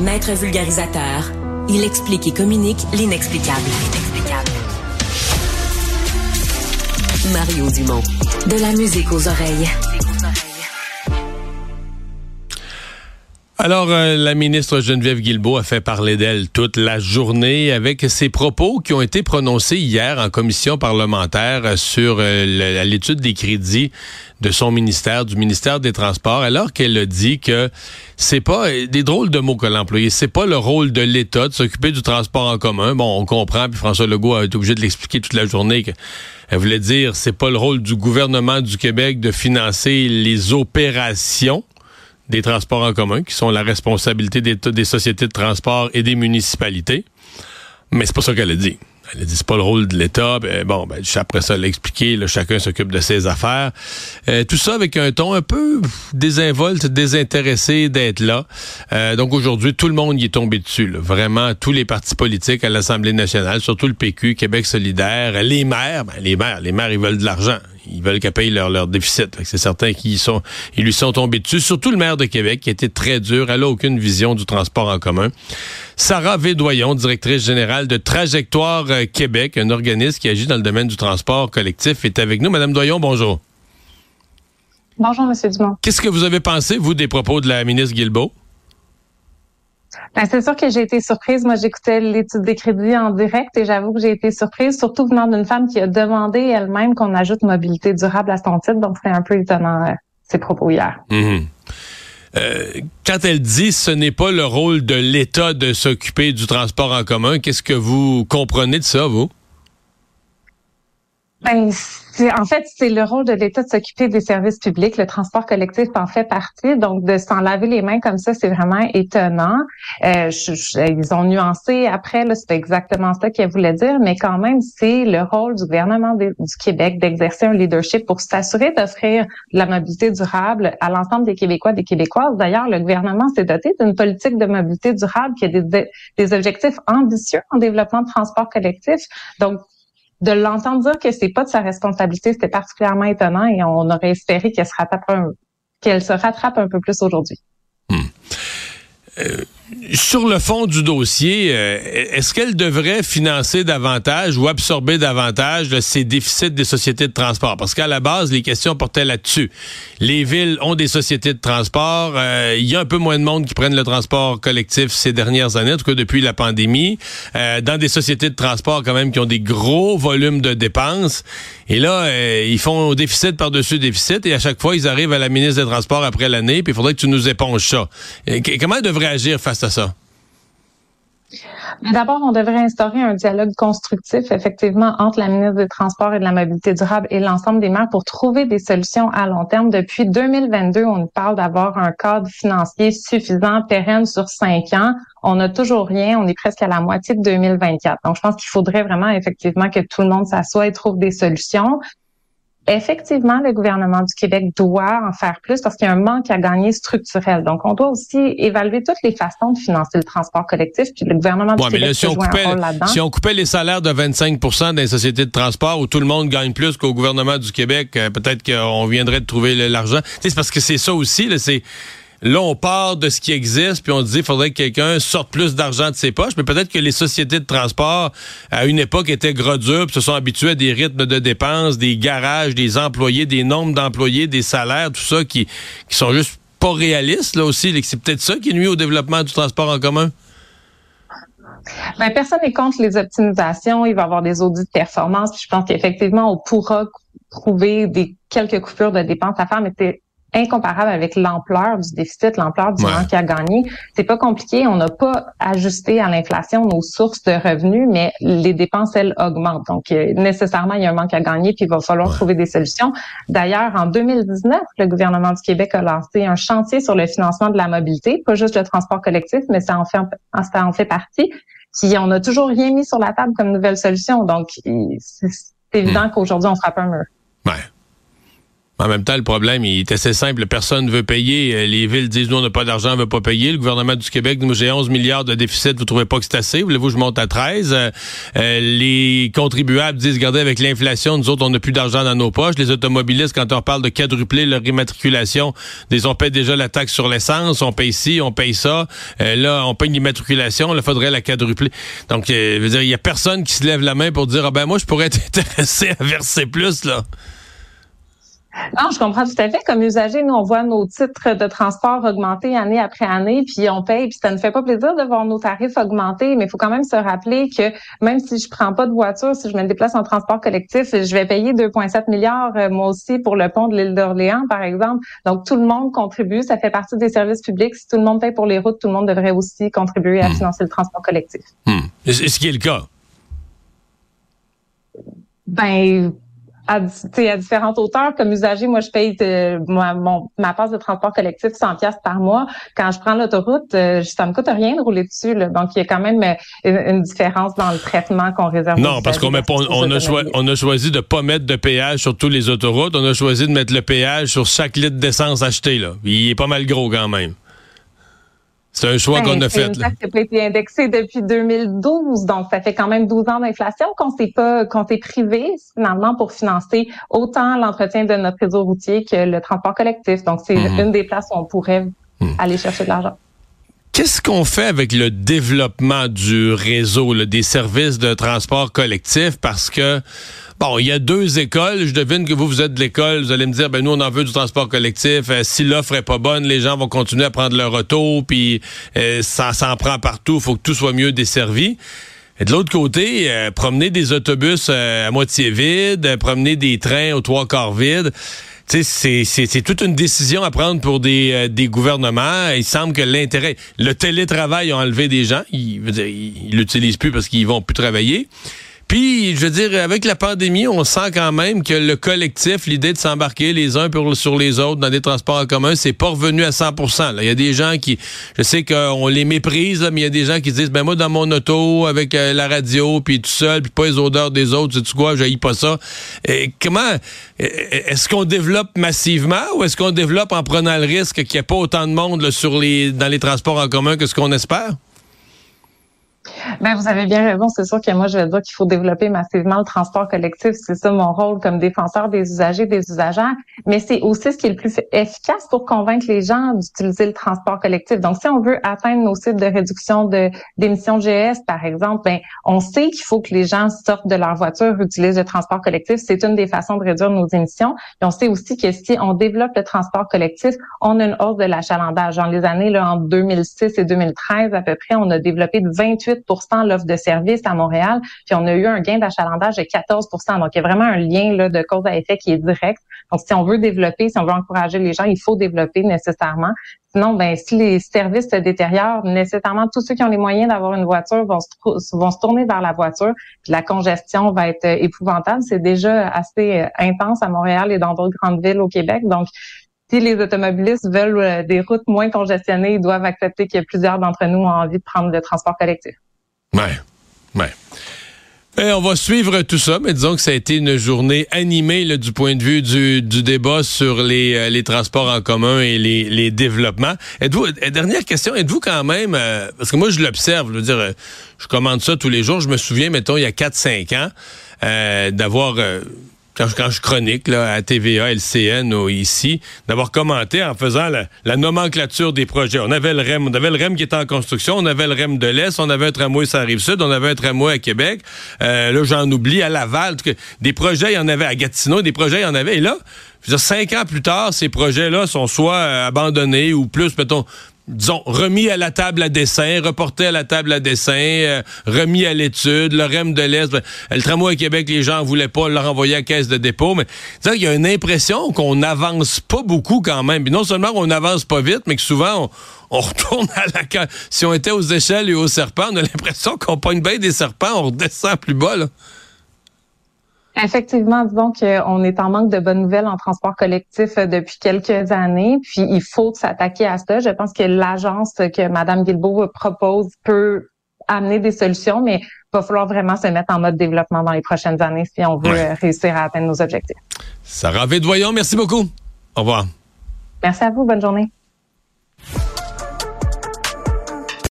Maître vulgarisateur, il explique et communique l'inexplicable. Mario Dumont. De la musique aux oreilles. Alors, la ministre Geneviève Guilbeault a fait parler d'elle toute la journée avec ses propos qui ont été prononcés hier en commission parlementaire sur l'étude des crédits de son ministère, du ministère des Transports, alors qu'elle a dit que c'est pas des drôles de mots qu'elle a employés. C'est pas le rôle de l'État de s'occuper du transport en commun. Bon, on comprend, puis François Legault a été obligé de l'expliquer toute la journée qu'elle voulait dire c'est pas le rôle du gouvernement du Québec de financer les opérations des transports en commun, qui sont la responsabilité des sociétés de transport et des municipalités. Mais c'est pas ça qu'elle a dit. Elle a dit c'est pas le rôle de l'État. Après ça, elle a expliqué, là, chacun s'occupe de ses affaires. Tout ça avec un ton un peu désinvolte, désintéressé d'être là. Donc aujourd'hui, tout le monde y est tombé dessus. Là. Vraiment, tous les partis politiques à l'Assemblée nationale, surtout le PQ, Québec solidaire, les maires, les maires, ils veulent de l'argent. Ils veulent qu'elle paye leur déficit. C'est certain qu'ils lui sont tombés dessus. Surtout le maire de Québec, qui a été très dur. Elle n'a aucune vision du transport en commun. Sarah Védoyon, directrice générale de Trajectoire Québec, un organisme qui agit dans le domaine du transport collectif, est avec nous. Madame Doyon, bonjour. Bonjour, M. Dumont. Qu'est-ce que vous avez pensé, vous, des propos de la ministre Guilbeault? Ben, c'est sûr que j'ai été surprise. Moi, j'écoutais l'étude des crédits en direct et j'avoue que j'ai été surprise, surtout venant d'une femme qui a demandé elle-même qu'on ajoute mobilité durable à son titre. Donc, c'était un peu étonnant, ses propos hier. Mm-hmm. Quand elle dit ce n'est pas le rôle de l'État de s'occuper du transport en commun, qu'est-ce que vous comprenez de ça, vous? Ben, en fait, c'est le rôle de l'État de s'occuper des services publics. Le transport collectif en fait partie. Donc, de s'en laver les mains comme ça, c'est vraiment étonnant. Ils ont nuancé après, là, c'était exactement ça qu'elle voulait dire, mais quand même, c'est le rôle du gouvernement du Québec d'exercer un leadership pour s'assurer d'offrir de la mobilité durable à l'ensemble des Québécois, des Québécoises. D'ailleurs, le gouvernement s'est doté d'une politique de mobilité durable qui a des objectifs ambitieux en développement de transport collectif. Donc, de l'entendre dire que c'est pas de sa responsabilité, c'était particulièrement étonnant et on aurait espéré qu'elle se rattrape un peu plus aujourd'hui. Sur le fond du dossier, est-ce qu'elle devrait financer davantage ou absorber davantage ces déficits des sociétés de transport? Parce qu'à la base, les questions portaient là-dessus. Les villes ont des sociétés de transport. Il y a un peu moins de monde qui prennent le transport collectif ces dernières années, en tout cas depuis la pandémie. Dans des sociétés de transport quand même qui ont des gros volumes de dépenses. Et là, ils font déficit par-dessus déficit et à chaque fois, ils arrivent à la ministre des Transports après l'année puis il faudrait que tu nous éponges ça. Comment elle devrait agir face à ça? D'abord, on devrait instaurer un dialogue constructif, effectivement, entre la ministre des Transports et de la Mobilité durable et l'ensemble des maires pour trouver des solutions à long terme. Depuis 2022, on nous parle d'avoir un cadre financier suffisant, pérenne sur 5 ans. On n'a toujours rien. On est presque à la moitié de 2024. Donc, je pense qu'il faudrait vraiment, effectivement, que tout le monde s'assoie et trouve des solutions. Effectivement, le gouvernement du Québec doit en faire plus parce qu'il y a un manque à gagner structurel. Donc, on doit aussi évaluer toutes les façons de financer le transport collectif. Puis le gouvernement du Québec peut jouer un rôle là-dedans. Si on coupait les salaires de 25% des sociétés de transport où tout le monde gagne plus qu'au gouvernement du Québec, peut-être qu'on viendrait de trouver l'argent. C'est parce que c'est ça aussi, là, Là, on part de ce qui existe, puis on dit qu'il faudrait que quelqu'un sorte plus d'argent de ses poches, mais peut-être que les sociétés de transport, à une époque, étaient gros durs, puis se sont habitués à des rythmes de dépenses, des garages, des employés, des nombres d'employés, des salaires, tout ça, qui sont juste pas réalistes, là aussi. C'est peut-être ça qui nuit au développement du transport en commun? Ben, personne n'est contre les optimisations. Il va y avoir des audits de performance, puis je pense qu'effectivement, on pourra trouver quelques coupures de dépenses à faire, mais c'est incomparable avec l'ampleur du déficit, l'ampleur du manque à gagner. C'est pas compliqué. On n'a pas ajusté à l'inflation nos sources de revenus, mais les dépenses, elles, augmentent. Donc, nécessairement, il y a un manque à gagner, puis il va falloir trouver des solutions. D'ailleurs, en 2019, le gouvernement du Québec a lancé un chantier sur le financement de la mobilité, pas juste le transport collectif, mais ça en fait partie. Puis, on n'a toujours rien mis sur la table comme nouvelle solution. Donc, c'est évident qu'aujourd'hui, on frappe un mur. Ouais. En même temps, le problème, il est assez simple. Personne ne veut payer. Les villes disent, nous, on n'a pas d'argent, on ne veut pas payer. Le gouvernement du Québec dit, moi, j'ai 11 milliards de déficit, vous trouvez pas que c'est assez? Voulez-vous que je monte à 13? Les contribuables disent, regardez, avec l'inflation, nous autres, on n'a plus d'argent dans nos poches. Les automobilistes, quand on parle de quadrupler leur immatriculation, on paye déjà la taxe sur l'essence, on paye ci, on paye ça. Là, on paye l'immatriculation, il faudrait la quadrupler. Donc, je veux dire, il y a personne qui se lève la main pour dire, moi, je pourrais être intéressé à verser plus, là. Non, je comprends tout à fait. Comme usager, nous, on voit nos titres de transport augmenter année après année, puis on paye, puis ça ne fait pas plaisir de voir nos tarifs augmenter, mais il faut quand même se rappeler que même si je prends pas de voiture, si je me déplace en transport collectif, je vais payer 2,7 milliards, moi aussi, pour le pont de l'île d'Orléans, par exemple. Donc, tout le monde contribue, ça fait partie des services publics. Si tout le monde paye pour les routes, tout le monde devrait aussi contribuer à financer le transport collectif. Est-ce qu'il est le cas? À différentes hauteurs, comme usager, moi, je paye ma passe de transport collectif 100 pièces par mois. Quand je prends l'autoroute, ça me coûte rien de rouler dessus, là. Donc, il y a quand même une différence dans le traitement qu'on réserve. Non, parce qu'on a choisi de pas mettre de péage sur tous les autoroutes. On a choisi de mettre le péage sur chaque litre d'essence acheté, là. Il est pas mal gros quand même. C'est un choix qu'on a fait. C'est une taxe qui n'a pas été indexée depuis 2012, donc ça fait quand même 12 ans d'inflation qu'on s'est privé finalement pour financer autant l'entretien de notre réseau routier que le transport collectif. Donc c'est une des places où on pourrait aller chercher de l'argent. Qu'est-ce qu'on fait avec le développement du réseau, là, des services de transport collectif? Parce que, il y a 2 écoles. Je devine que vous êtes de l'école. Vous allez me dire, nous, on en veut du transport collectif. Si l'offre est pas bonne, les gens vont continuer à prendre leur auto, puis ça s'en prend partout. Il faut que tout soit mieux desservi. Et de l'autre côté, promener des autobus à moitié vides, promener des trains aux 3/4 vides, c'est toute une décision à prendre pour des gouvernements. Il semble que le télétravail a enlevé des gens. Ils l'utilisent plus parce qu'ils vont plus travailler. Puis, je veux dire, avec la pandémie, on sent quand même que le collectif, l'idée de s'embarquer les uns sur les autres dans des transports en commun, c'est pas revenu à 100%. Là. Il y a des gens qui, je sais qu'on les méprise, là, mais il y a des gens qui disent, moi, dans mon auto, avec la radio, puis tout seul, puis pas les odeurs des autres, sais-tu quoi, j'haïs pas ça. Est-ce qu'on développe massivement ou est-ce qu'on développe en prenant le risque qu'il n'y ait pas autant de monde là, dans les transports en commun que ce qu'on espère? Vous avez bien raison. C'est sûr que moi, je vais dire qu'il faut développer massivement le transport collectif. C'est ça mon rôle comme défenseur des usagers, des usagères. Mais c'est aussi ce qui est le plus efficace pour convaincre les gens d'utiliser le transport collectif. Donc, si on veut atteindre nos cibles de réduction d'émissions de GES, par exemple, on sait qu'il faut que les gens sortent de leur voiture, utilisent le transport collectif. C'est une des façons de réduire nos émissions. Et on sait aussi que si on développe le transport collectif, on a une hausse de l'achalandage. Dans les années, là, entre 2006 et 2013, à peu près, on a développé de 28% l'offre de services à Montréal, puis on a eu un gain d'achalandage de 14%. Donc, il y a vraiment un lien là, de cause à effet qui est direct. Donc, si on veut développer, si on veut encourager les gens, il faut développer nécessairement. Sinon, si les services se détériorent, nécessairement, tous ceux qui ont les moyens d'avoir une voiture vont se tourner vers la voiture. Puis la congestion va être épouvantable. C'est déjà assez intense à Montréal et dans d'autres grandes villes au Québec. Donc, si les automobilistes veulent des routes moins congestionnées, ils doivent accepter que plusieurs d'entre nous ont envie de prendre le transport collectif. Ouais. Et on va suivre tout ça, mais disons que ça a été une journée animée là, du point de vue du débat sur les transports en commun et les développements. Dernière question, êtes-vous quand même, parce que moi je l'observe, je veux dire, je commande ça tous les jours, je me souviens, mettons, il y a 4-5 ans, d'avoir... Quand je chronique là, à TVA, LCN ou ici, d'avoir commenté en faisant la nomenclature des projets. On avait le REM qui était en construction, on avait le REM de l'Est, on avait un tramway sur la Rive-Sud, on avait un tramway à Québec. Là, j'en oublie, à Laval. Des projets, il y en avait à Gatineau, des projets, il y en avait. Et là, je veux dire, 5 ans plus tard, ces projets-là sont soit abandonnés ou plus, mettons, disons, remis à la table à dessin, reporté à la table à dessin, remis à l'étude, le REM de l'Est. Le tramway à Québec, les gens en voulaient pas, le renvoyer à la caisse de dépôt. Mais il y a une impression qu'on n'avance pas beaucoup quand même. Puis non seulement on n'avance pas vite, mais que souvent on retourne à la... Si on était aux échelles et aux serpents, on a l'impression qu'on pogne bien des serpents, on redescend plus bas, là. Effectivement, disons qu'on est en manque de bonnes nouvelles en transport collectif depuis quelques années, puis il faut s'attaquer à ça. Je pense que l'agence que Mme Guilbeault propose peut amener des solutions, mais il va falloir vraiment se mettre en mode développement dans les prochaines années si on veut réussir à atteindre nos objectifs. Sarah Védoyon, merci beaucoup. Au revoir. Merci à vous. Bonne journée.